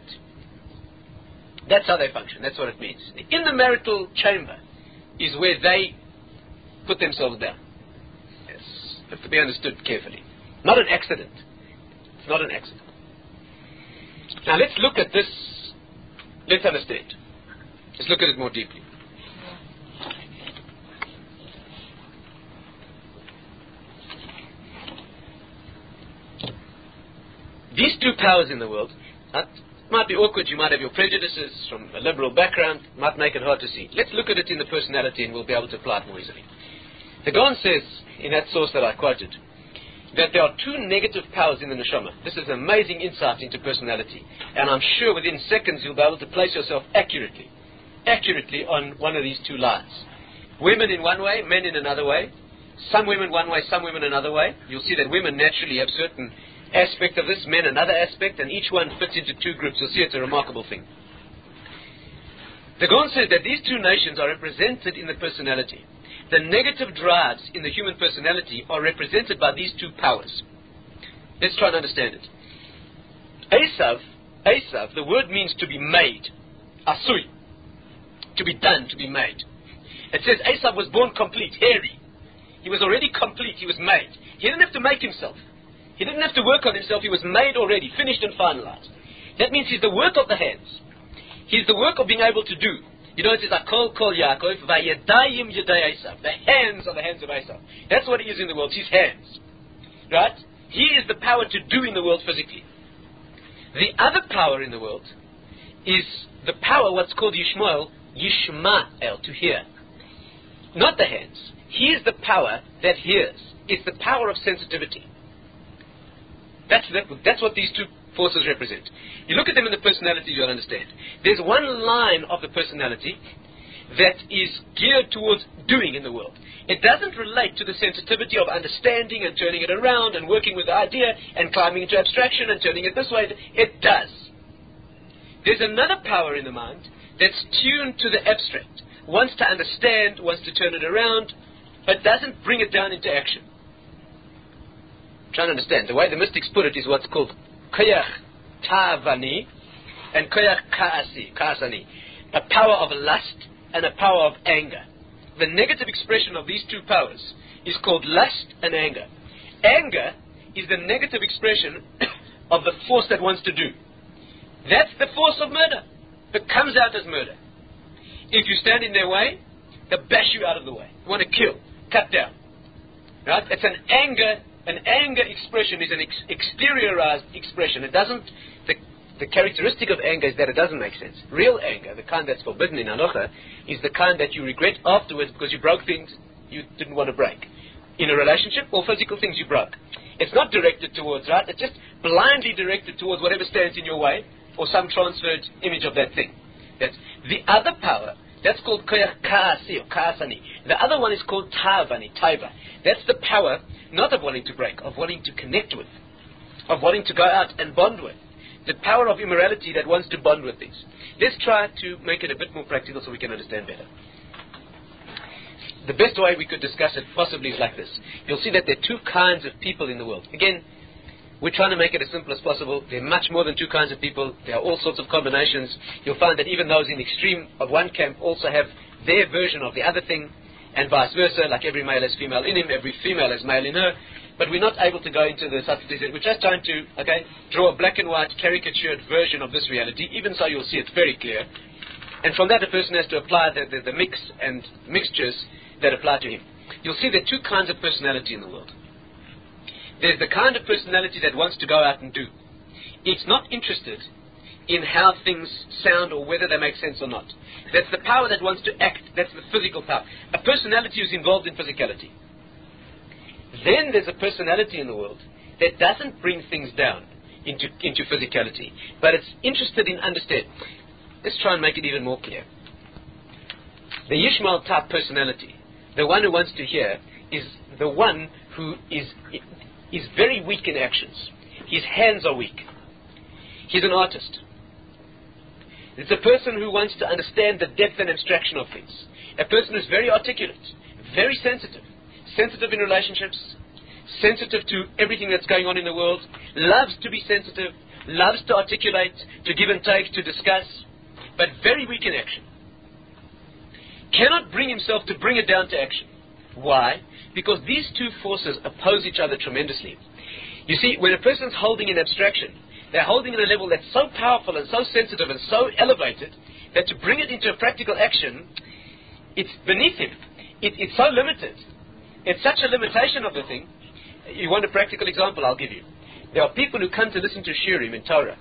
That's how they function. That's what it means. In the marital chamber is where they put themselves down. Yes. Have to be understood carefully. Not an accident. It's not an accident. Now let's look at this. Let's understand. Let's look at it more deeply. These two powers in the world, uh, might be awkward, you might have your prejudices from a liberal background, might make it hard to see. Let's look at it in the personality and we'll be able to apply it more easily. The Gaon says, in that source that I quoted, that there are two negative powers in the neshama. This is amazing insight into personality. And I'm sure within seconds you'll be able to place yourself accurately, accurately on one of these two lines. Women in one way, men in another way. Some women one way, some women another way. You'll see that women naturally have certain aspect of this, men another aspect, and each one fits into two groups. You'll see it's a remarkable thing. The Gaon said that these two nations are represented in the personality. the negative drives in the human personality are represented by these two powers. Let's try and understand it. Esav, Esav, the word means to be made. Asui. To be done, to be made. It says Esav was born complete, hairy. He was already complete, he was made. He didn't have to make himself. He didn't have to work on himself, he was made already, finished and finalized. That means he's the work of the hands. He's the work of being able to do. You know, it says, Akol kol Yaakov, vayedayim yedei Esav. The hands are the hands of Esav. That's what he is in the world, his hands. Right? He is the power to do in the world physically. The other power in the world is the power, what's called Yishmael, Yishmael, to hear. Not the hands. He is the power that hears. It's the power of sensitivity. That's, that, that's what these two forces represent. You look at them in the personality, you'll understand. There's one line of the personality that is geared towards doing in the world. It doesn't relate to the sensitivity of understanding and turning it around and working with the idea and climbing into abstraction and turning it this way. It does. There's another power in the mind that's tuned to the abstract, wants to understand, wants to turn it around, but doesn't bring it down into action. Trying to understand. The way the mystics put it is what's called koyach tavani and koyach kaasi, kaasani, a power of lust and a power of anger. The negative expression of these two powers is called lust and anger. Anger is the negative expression of the force that wants to do. That's the force of murder. It comes out as murder. If you stand in their way, they'll bash you out of the way. You want to kill, cut down. Right? It's an anger. An anger expression is an ex- exteriorized expression. It doesn't. The, the characteristic of anger is that it doesn't make sense. Real anger, the kind that's forbidden in Halacha, is the kind that you regret afterwards because you broke things you didn't want to break. In a relationship or physical things you broke. It's not directed towards, right? It's just blindly directed towards whatever stands in your way or some transferred image of that thing. That's the other power. That's called koyach kaasi or kaasani. The other one is called tavani, taiva. That's the power not of wanting to break, of wanting to connect with, of wanting to go out and bond with. The power of immorality that wants to bond with things. Let's try to make it a bit more practical so we can understand better. The best way we could discuss it possibly is like this. You'll see that there are two kinds of people in the world. Again, we're trying to make it as simple as possible. There are much more than two kinds of people. There are all sorts of combinations. You'll find that even those in the extreme of one camp also have their version of the other thing, and vice versa. Like every male has female in him, every female has male in her. But we're not able to go into the subtleties. We're just trying to, okay, draw a black and white caricatured version of this reality. Even so, you'll see it's very clear. And from that, a person has to apply the, the, the mix and mixtures that apply to him. You'll see there are two kinds of personality in the world. There's the kind of personality that wants to go out and do. It's not interested in how things sound or whether they make sense or not. That's the power that wants to act. That's the physical power. A personality is involved in physicality. Then there's a personality in the world that doesn't bring things down into, into physicality, but it's interested in understanding. Let's try and make it even more clear. The Yishmael type personality, the one who wants to hear, is the one who is is very weak in actions. His hands are weak. He's an artist. It's a person who wants to understand the depth and abstraction of things. A person who's very articulate, very sensitive. Sensitive in relationships, sensitive to everything that's going on in the world, loves to be sensitive, loves to articulate, to give and take, to discuss, but very weak in action. Cannot bring himself to bring it down to action. Why? Because these two forces oppose each other tremendously. You see, when a person's holding an abstraction, they're holding at a level that's so powerful and so sensitive and so elevated that to bring it into a practical action, it's beneath him. It, it's so limited. It's such a limitation of the thing. You want a practical example? I'll give you. There are people who come to listen to Shiurim in Torah,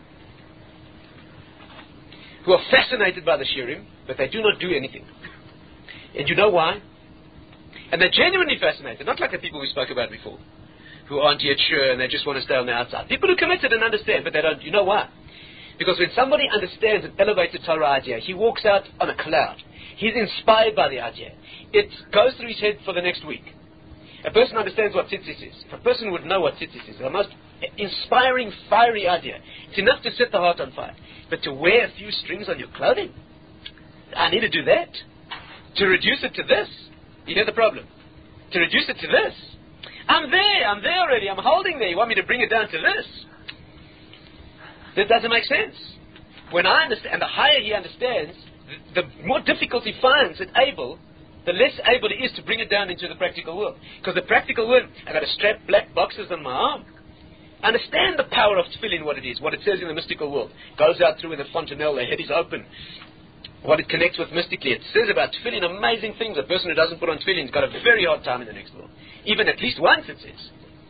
who are fascinated by the Shiurim, but they do not do anything. And you know why? And they're genuinely fascinated, not like the people we spoke about before, who aren't yet sure and they just want to stay on the outside. People who committed and understand, but they don't. You know why? Because when somebody understands an elevated Torah idea, he walks out on a cloud. He's inspired by the idea. It goes through his head for the next week. A person understands what tzitzis is. If a person would know what tzitzis is, the most inspiring, fiery idea. It's enough to set the heart on fire. But to wear a few strings on your clothing? I need to do that? To reduce it to this? You hear the problem? To reduce it to this. I'm there, I'm there already, I'm holding there. You want me to bring it down to this? That doesn't make sense. When I understand, and the higher he understands, the, the more difficult he finds it able, the less able he is to bring it down into the practical world. Because the practical world, I've got to strap black boxes on my arm. Understand the power of tefillin, what it is, what it says in the mystical world. Goes out through in the fontanelle, the head is open. What it connects with mystically. It says about tefillin amazing things. A person who doesn't put on tefillin has got a very hard time in the next world. Even at least once, it says.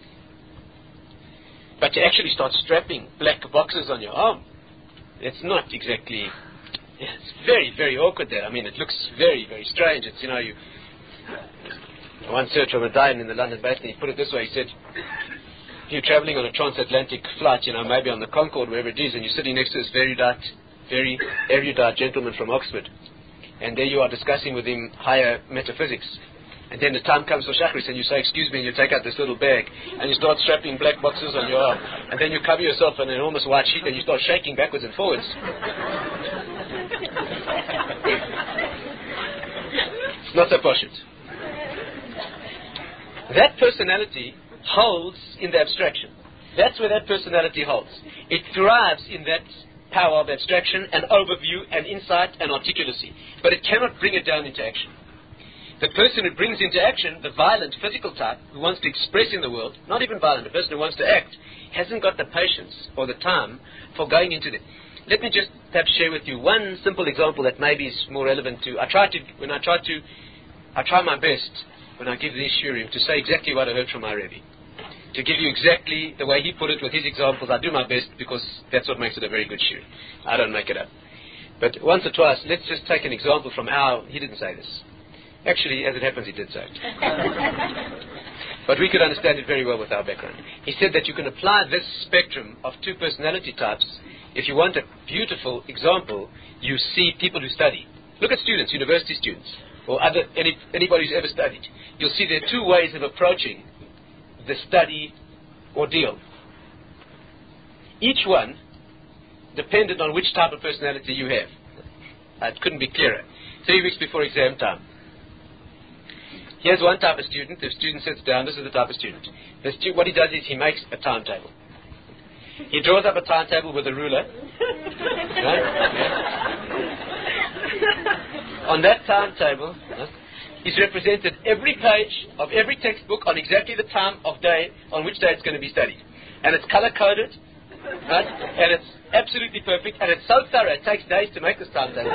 But to actually start strapping black boxes on your arm, it's not exactly... It's very, very awkward there. I mean, it looks very, very strange. It's, you know, you... One search of a Dayan in the London Basin, he put it this way, he said, if you're traveling on a transatlantic flight, you know, maybe on the Concorde, wherever it is, and you're sitting next to this very erudite, very erudite gentleman from Oxford, and there you are discussing with him higher metaphysics, and then the time comes for Shachris, and you say, excuse me, and you take out this little bag, and you start strapping black boxes on your arm, and then you cover yourself in an enormous white sheet, and you start shaking backwards and forwards. It's not so poshut. That personality holds in the abstraction. That's where that personality holds. It thrives in that power of abstraction and overview and insight and articulacy. But it cannot bring it down into action. The person who brings into action, the violent physical type, who wants to express in the world, not even violent, the person who wants to act, hasn't got the patience or the time for going into it. Let me just perhaps share with you one simple example that maybe is more relevant to... I try to, when I try to, I try my best when I give these shurim to say exactly what I heard from my Rebbe. To give you exactly the way he put it with his examples. I do my best because that's what makes it a very good shurim. I don't make it up. But once or twice, let's just take an example from our... He didn't say this. Actually, as it happens, he did say it. But we could understand it very well with our background. He said that you can apply this spectrum of two personality types. If you want a beautiful example, you see people who study. Look at students, university students, or other any, anybody who's ever studied. You'll see there are two ways of approaching the study ordeal. Each one dependent on which type of personality you have. Uh, it couldn't be clearer. Three weeks before exam time. Here's one type of student. The student sits down. This is the type of student. The stu- what he does is he makes a timetable. He draws up a timetable with a ruler. Right? Yeah. On that timetable, right, he's represented every page of every textbook on exactly the time of day on which day it's going to be studied. And it's color-coded, right? And it's absolutely perfect. And it's so thorough, it takes days to make this timetable.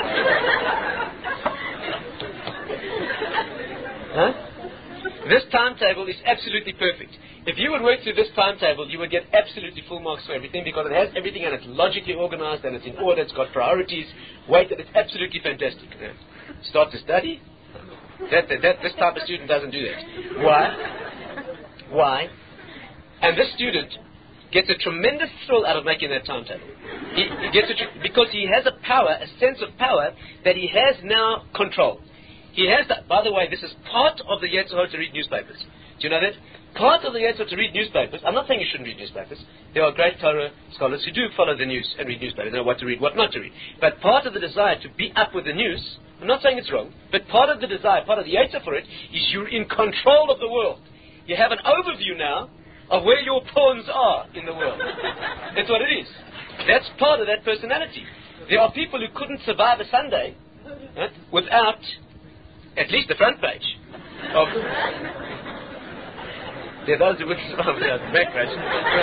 Huh? This timetable is absolutely perfect. If you would work through this timetable, you would get absolutely full marks for everything because it has everything and it's logically organized and it's in order, it's got priorities, weighted, it's absolutely fantastic. Yeah. Start to study? That, that, that, this type of student doesn't do that. Why? Why? And this student gets a tremendous thrill out of making that timetable. He, he gets a tr- because he has a power, a sense of power that he has now control. He has that. By the way, this is part of the Yetzer Hara to read newspapers. Do you know that? Part of the Yetzer Hara to read newspapers. I'm not saying you shouldn't read newspapers. There are great Torah scholars who do follow the news and read newspapers. They know what to read, what not to read. But part of the desire to be up with the news, I'm not saying it's wrong, but part of the desire, part of the Yetzer for it, is you're in control of the world. You have an overview now of where your pawns are in the world. That's what it is. That's part of that personality. There are people who couldn't survive a Sunday, right, without at least the front page of... There are those who wouldn't survive without the back page.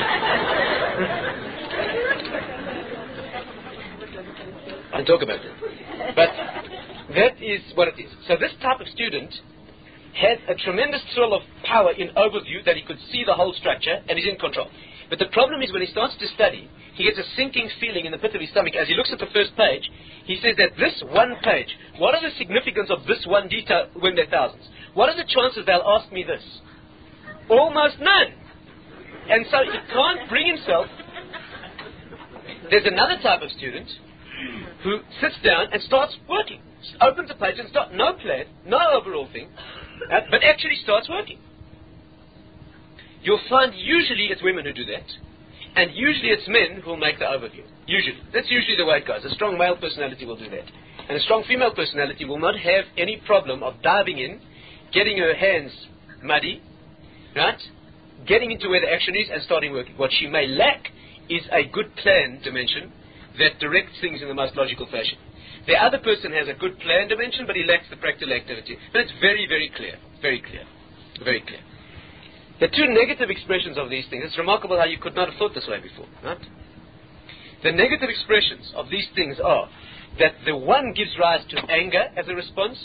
I'll talk about that. But that is what it is. So this type of student has a tremendous thrill of power in overview that he could see the whole structure and he's in control. But the problem is when he starts to study, he gets a sinking feeling in the pit of his stomach. As he looks at the first page, he says that this one page, what are the significance of this one detail when there are thousands? What are the chances they'll ask me this? Almost none. And so he can't bring himself. There's another type of student who sits down and starts working. Opens a page and starts, no plan, no overall thing, but actually starts working. You'll find usually it's women who do that. And usually it's men who will make the overview. Usually. That's usually the way it goes. A strong male personality will do that. And a strong female personality will not have any problem of diving in getting her hands muddy, right? Getting into where the action is and starting working. What she may lack is a good plan dimension that directs things in the most logical fashion. The other person has a good plan dimension, but he lacks the practical activity. But it's very, very clear. Very clear. Very clear. The two negative expressions of these things, it's remarkable how you could not have thought this way before, right? The negative expressions of these things are that the one gives rise to anger as a response.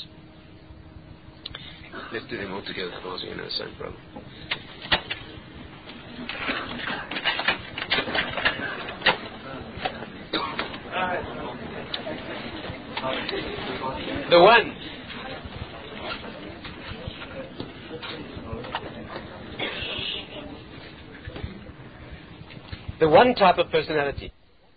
Let's do them all together, otherwise we're going to have the same problem. The one the one type of personality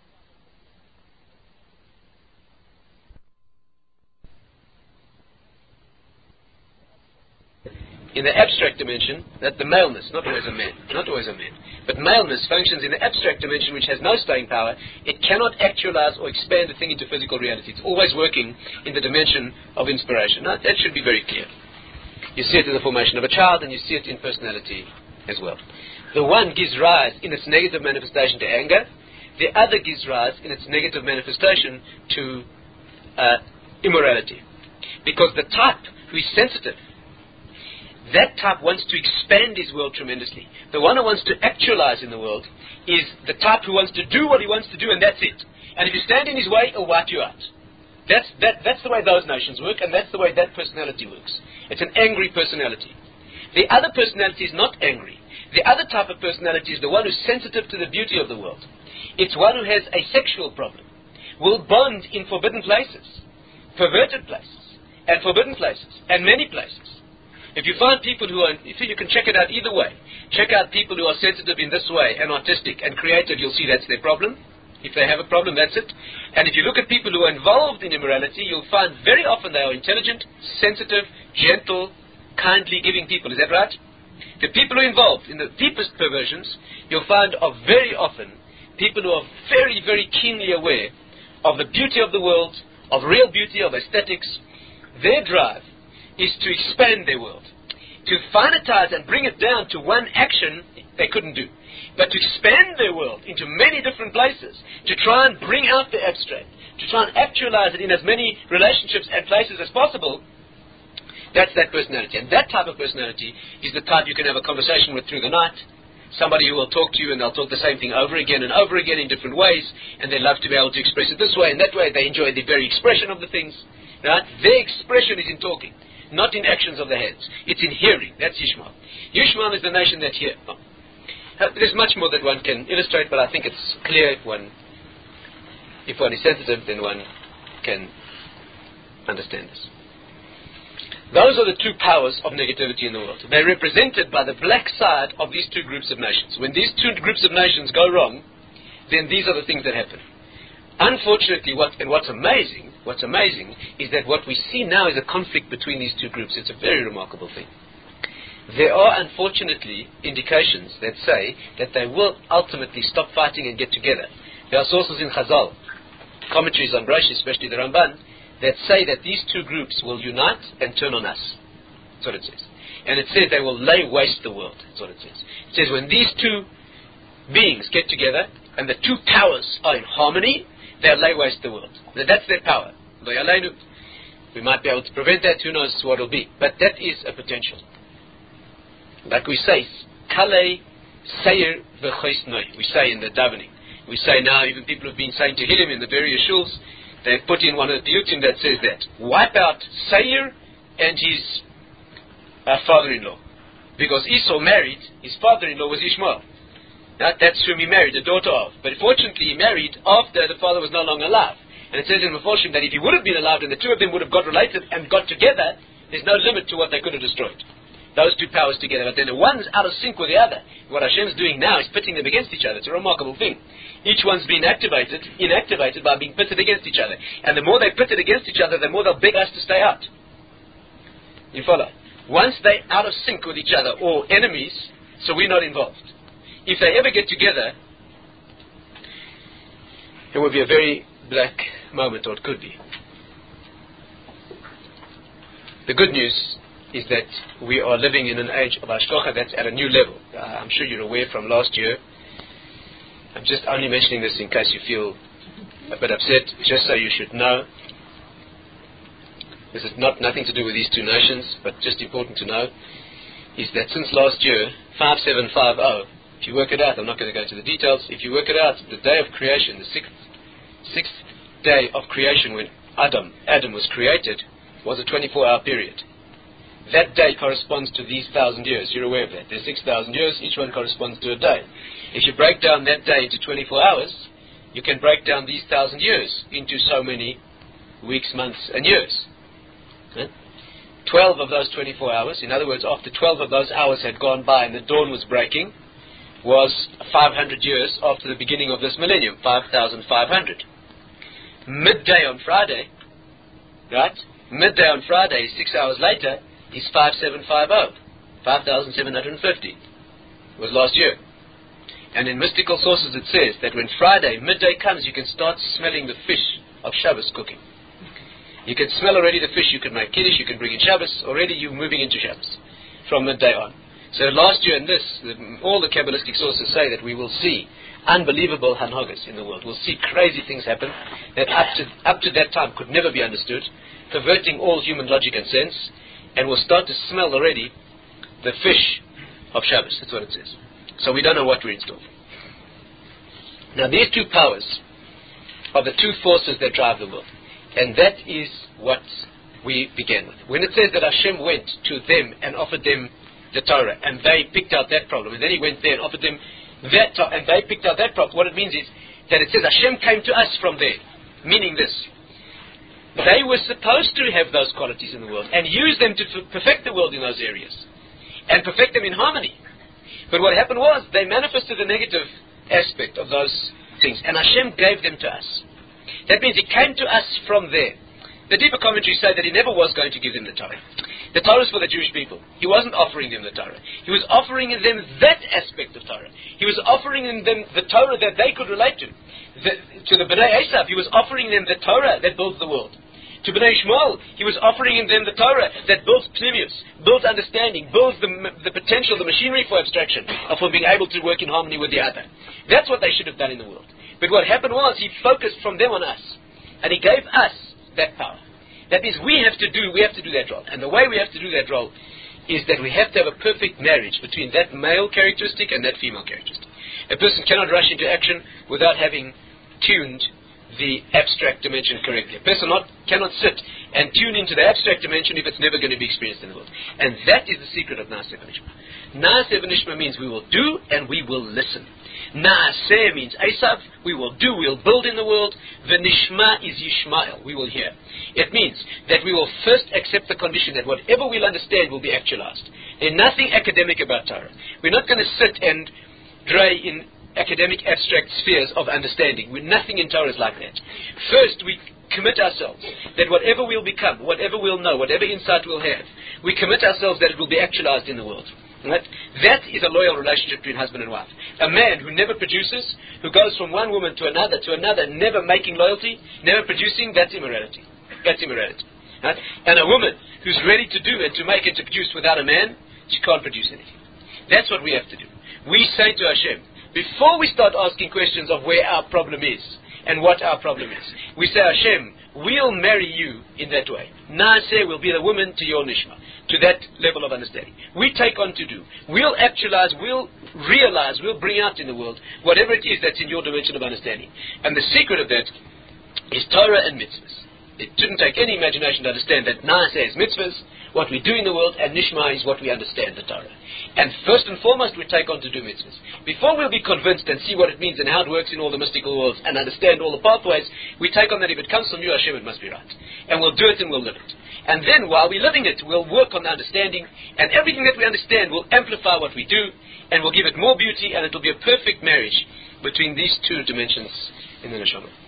in the abstract dimension, that the maleness, not always a man, not always a man, but maleness functions in the abstract dimension which has no staying power. It cannot actualize or expand the thing into physical reality. It's always working in the dimension of inspiration. Now, that should be very clear. You see it in the formation of a child, and you see it in personality as well. The one gives rise in its negative manifestation to anger. The other gives rise in its negative manifestation to uh, immorality. Because the type who is sensitive, that type wants to expand his world tremendously. The one who wants to actualize in the world is the type who wants to do what he wants to do, and that's it. And if you stand in his way, he'll wipe you out. That's, that, that's the way those notions work, and that's the way that personality works. It's an angry personality. The other personality is not angry. The other type of personality is the one who's sensitive to the beauty of the world. It's one who has a sexual problem, will bond in forbidden places, perverted places, and forbidden places, and many places. If you find people who are, if you can check it out either way. Check out people who are sensitive in this way and artistic and creative, you'll see that's their problem. If they have a problem, that's it. And if you look at people who are involved in immorality, you'll find very often they are intelligent, sensitive, gentle, kindly giving people. Is that right? The people who are involved in the deepest perversions, you'll find are very often people who are very, very keenly aware of the beauty of the world, of real beauty, of aesthetics. Their drive is to expand their world. To finitize and bring it down to one action, they couldn't do. But to expand their world into many different places, to try and bring out the abstract, to try and actualize it in as many relationships and places as possible, that's that personality. And that type of personality is the type you can have a conversation with through the night. Somebody who will talk to you and they'll talk the same thing over again and over again in different ways, and they love to be able to express it this way and that way. They enjoy the very expression of the things. Right? Their expression is in talking, not in actions of the hands. It's in hearing. That's Yishmael. Yishmael is the nation that hears. Oh. There's much more that one can illustrate, but I think it's clear if one, if one is sensitive, then one can understand this. Those are the two powers of negativity in the world. They're represented by the black side of these two groups of nations. When these two groups of nations go wrong, then these are the things that happen. Unfortunately, what, and what's amazing, what's amazing is that what we see now is a conflict between these two groups. It's a very remarkable thing. There are, unfortunately, indications that say that they will ultimately stop fighting and get together. There are sources in Chazal, commentaries on Rashi, especially the Ramban, that say that these two groups will unite and turn on us. That's what it says. And it says they will lay waste the world. That's what it says. It says when these two beings get together and the two powers are in harmony, they'll lay waste the world. That's their power. We might be able to prevent that. Who knows what it'll be. But that is a potential. Like we say, Kale Seir V'Choisnoi. We say in the davening. We say now, even people have been saying Tehillim in the various shuls, they've put in one of the piyutim that says that. Wipe out Seir and his uh, father-in-law. Because Esau married, his father-in-law was Ishmael. That, that's whom he married, the daughter of. But fortunately, he married after the father was no longer alive. And it says in Meforshim that if he would have been alive and the two of them would have got related and got together, there's no limit to what they could have destroyed. Those two powers together. But then the one's out of sync with the other. What Hashem's doing now is pitting them against each other. It's a remarkable thing. Each one's being activated, inactivated by being pitted against each other. And the more they're pitted against each other, the more they'll beg us to stay out. You follow? Once they're out of sync with each other, or enemies, so we're not involved. If they ever get together, it will be a very black moment, or it could be. The good news is that we are living in an age of Hashgacha that's at a new level. Uh, I'm sure you're aware from last year. I'm just only mentioning this in case you feel a bit upset, just so you should know. This is not nothing to do with these two nations, but just important to know, is that since last year, five seven five zero, if you work it out, I'm not going to go into the details, if you work it out, the day of creation, the sixth, sixth day of creation when Adam, Adam was created, was a twenty-four hour period. That day corresponds to these thousand years. You're aware of that. There's six thousand years, each one corresponds to a day. If you break down that day into twenty-four hours, you can break down these thousand years into so many weeks, months, and years. Okay? twelve of those twenty-four hours, in other words, after twelve of those hours had gone by and the dawn was breaking, was five hundred years after the beginning of this millennium, five thousand five hundred. Midday on Friday, right? Midday on Friday, six hours later, is five seven five zero, five thousand seven hundred fifty. It was last year. And in mystical sources it says that when Friday, midday comes, you can start smelling the fish of Shabbos cooking. You can smell already the fish, you can make Kiddush, you can bring in Shabbos, already you're moving into Shabbos from midday on. So last year in this, the, all the Kabbalistic sources say that we will see unbelievable hanhagas in the world. We'll see crazy things happen that up to, up to that time could never be understood, perverting all human logic and sense, and we'll start to smell already the fish of Shabbos. That's what it says. So we don't know what we're in store for. Now these two powers are the two forces that drive the world. And that is what we began with. When it says that Hashem went to them and offered them the Torah, and they picked out that problem, and then he went there and offered them that Torah, and they picked out that problem, what it means is that it says Hashem came to us from there. Meaning this: they were supposed to have those qualities in the world and use them to f- perfect the world in those areas and perfect them in harmony. But what happened was they manifested the negative aspect of those things, and Hashem gave them to us. That means he came to us from there. The deeper commentaries say that he never was going to give them the Torah. The Torah is for the Jewish people. He wasn't offering them the Torah. He was offering them that aspect of Torah. He was offering them the Torah that they could relate to. The, to the Bnei Esav, he was offering them the Torah that builds the world. To Bnei Ishmael, he was offering them the Torah that builds pnimius, builds understanding, builds the, the potential, the machinery for abstraction, of for being able to work in harmony with the other. That's what they should have done in the world. But what happened was he focused from them on us, and he gave us that power. That means we have to do, we have to do that role. And the way we have to do that role is that we have to have a perfect marriage between that male characteristic and that female characteristic. A person cannot rush into action without having tuned the abstract dimension correctly. A person not, cannot sit and tune into the abstract dimension if it's never going to be experienced in the world. And that is the secret of Naaseh v'Nishma. Naaseh v'Nishma means we will do and we will listen. Naaseh means Esav, we will do, we'll build in the world. V'Nishma is Yishmael, we will hear. It means that we will first accept the condition that whatever we'll understand will be actualized. There's nothing academic about Torah. We're not going to sit and dray in academic abstract spheres of understanding. We're nothing in Torah is like that. First, we commit ourselves that whatever we'll become, whatever we'll know, whatever insight we'll have, we commit ourselves that it will be actualized in the world. Right? That is a loyal relationship between husband and wife. A man who never produces, who goes from one woman to another to another, never making loyalty, never producing, that's immorality. That's immorality. Right? And a woman who's ready to do and to make and to produce without a man, she can't produce anything. That's what we have to do. We say to Hashem, before we start asking questions of where our problem is and what our problem is, we say, Hashem, we'll marry you in that way. Naaseh will be the woman to your nishma, to that level of understanding. We take on to do. We'll actualize, we'll realize, we'll bring out in the world whatever it is that's in your dimension of understanding. And the secret of that is Torah and mitzvahs. It didn't take any imagination to understand that Naaseh is mitzvahs, what we do in the world, and Nishma is what we understand, the Torah. And first and foremost, we take on to do mitzvahs. Before we'll be convinced and see what it means and how it works in all the mystical worlds and understand all the pathways, we take on that if it comes from you, Hashem, it must be right. And we'll do it and we'll live it. And then while we're living it, we'll work on the understanding, and everything that we understand will amplify what we do, and will give it more beauty, and it will be a perfect marriage between these two dimensions in the neshama.